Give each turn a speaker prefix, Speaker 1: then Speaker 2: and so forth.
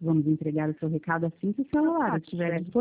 Speaker 1: Vamos entregar o seu recado assim que o celular estiver disponível.